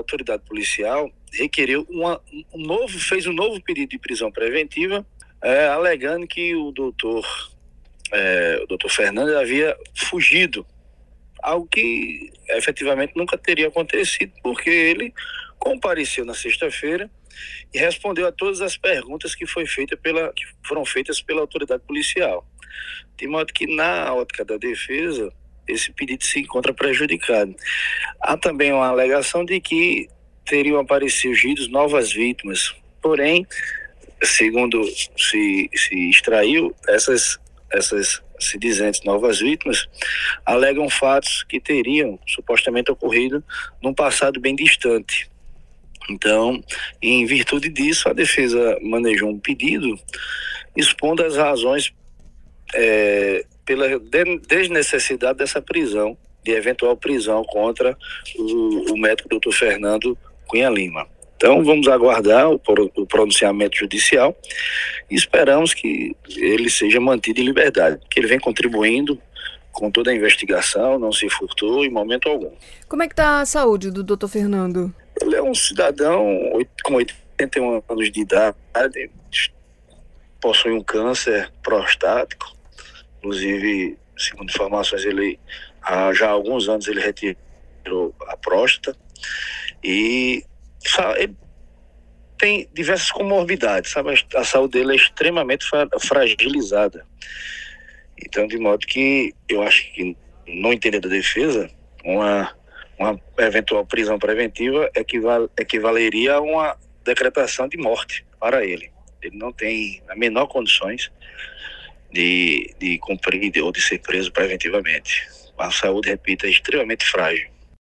autoridade policial fez um novo pedido de prisão preventiva, alegando que o doutor Fernando havia fugido, algo que efetivamente nunca teria acontecido, porque ele compareceu na sexta-feira e respondeu a todas as perguntas que foram feitas pela autoridade policial. De modo que, na ótica da defesa, esse pedido se encontra prejudicado. Há também uma alegação de que teriam aparecido novas vítimas, porém, segundo se extraiu, essas se dizentes novas vítimas alegam fatos que teriam supostamente ocorrido num passado bem distante. Então, em virtude disso, a defesa manejou um pedido expondo as razões pela desnecessidade dessa prisão, de eventual prisão contra o médico Dr. Fernando Cunha Lima. Então, vamos aguardar o pronunciamento judicial e esperamos que ele seja mantido em liberdade, que ele vem contribuindo com toda a investigação, não se furtou em momento algum. Como é que está a saúde do Dr. Fernando? Ele é um cidadão com 81 anos de idade, possui um câncer prostático, inclusive, segundo informações, ele já há alguns anos ele retirou a próstata e ele tem diversas comorbidades, sabe? A saúde dele é extremamente fragilizada. Então, de modo que eu acho que, no entender da defesa, uma eventual prisão preventiva equivaleria a uma decretação de morte para ele. Ele não tem a menor condições de cumprir ou de ser preso preventivamente. A saúde, repito, é extremamente frágil.